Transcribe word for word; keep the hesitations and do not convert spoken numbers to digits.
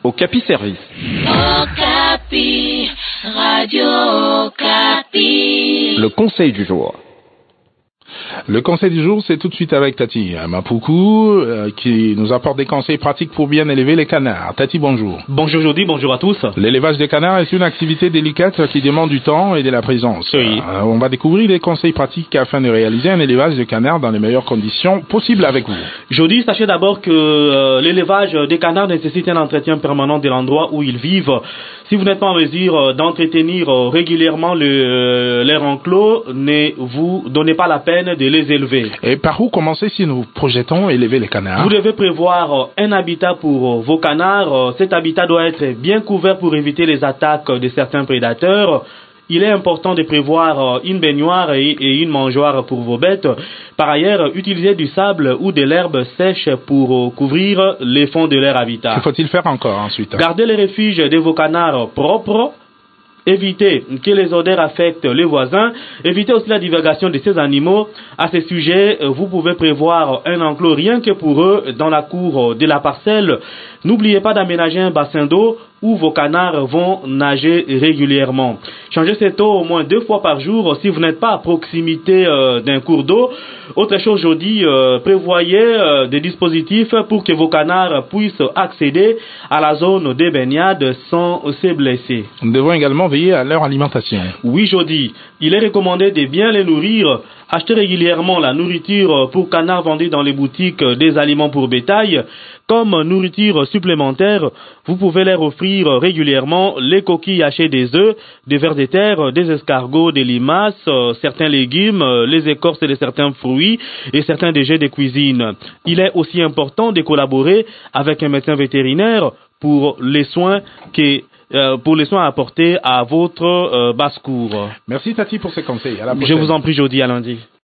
Okapi Service. Okapi, Radio Okapi. Le conseil du jour. Le conseil du jour, c'est tout de suite avec Tati Mapoukou, euh, qui nous apporte des conseils pratiques pour bien élever les canards. Tati, bonjour. Bonjour Jody, bonjour à tous. L'élevage des canards est une activité délicate qui demande du temps et de la présence. Oui. Euh, on va découvrir des conseils pratiques afin de réaliser un élevage de canards dans les meilleures conditions possibles avec vous. Jody, sachez d'abord que euh, l'élevage des canards nécessite un entretien permanent de l'endroit où ils vivent. Si vous n'êtes pas en mesure d'entretenir régulièrement le, euh, leur enclos, ne vous donnez pas la peine de les élever. Et par où commencer si nous projetons élever les canards? Vous devez prévoir un habitat pour vos canards. Cet habitat doit être bien couvert pour éviter les attaques de certains prédateurs. Il est important de prévoir une baignoire et une mangeoire pour vos bêtes. Par ailleurs, utilisez du sable ou de l'herbe sèche pour couvrir les fonds de leur habitat. Que faut-il faire encore ensuite? Gardez les refuges de vos canards propres. Évitez que les odeurs affectent les voisins. Évitez aussi la divagation de ces animaux. À ce sujet, vous pouvez prévoir un enclos rien que pour eux dans la cour de la parcelle. N'oubliez pas d'aménager un bassin d'eau où vos canards vont nager régulièrement. Changez cette eau au moins deux fois par jour si vous n'êtes pas à proximité euh, d'un cours d'eau. Autre chose, aujourd'hui, euh, prévoyez euh, des dispositifs pour que vos canards puissent accéder à la zone des baignades sans se blesser. Nous devons également veiller à leur alimentation. Oui, Jody, il est recommandé de bien les nourrir. Achetez régulièrement la nourriture pour canards vendue dans les boutiques des aliments pour bétail. Comme nourriture supplémentaire, vous pouvez leur offrir régulièrement les coquilles hachées des œufs, des vers de terre, des escargots, des limaces, certains légumes, les écorces de certains fruits et certains déchets de cuisine. Il est aussi important de collaborer avec un médecin vétérinaire pour les soins que Euh, pour les soins apportés à votre euh, basse-cour. Merci Tati pour ces conseils. À la prochaine. Je vous en prie, Jody, à lundi.